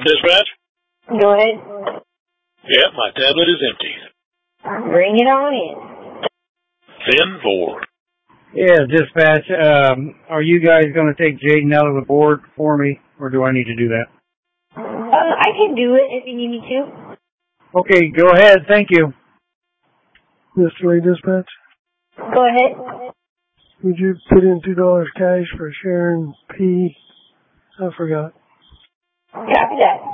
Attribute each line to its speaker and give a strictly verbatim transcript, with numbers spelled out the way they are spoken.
Speaker 1: Dispatch?
Speaker 2: Go ahead.
Speaker 1: Yeah, my tablet is empty.
Speaker 2: Bring it on in.
Speaker 1: ten four.
Speaker 3: Yeah, dispatch. Um, are you guys going to take Jaden out of the board for me, or do I need to do that?
Speaker 2: Uh, I can do it if you need me to.
Speaker 3: Okay, go ahead. Thank you.
Speaker 4: Mister Lee, dispatch.
Speaker 2: Go ahead.
Speaker 4: Would you put in two dollars cash for Sharon P? I forgot.
Speaker 2: Copy that.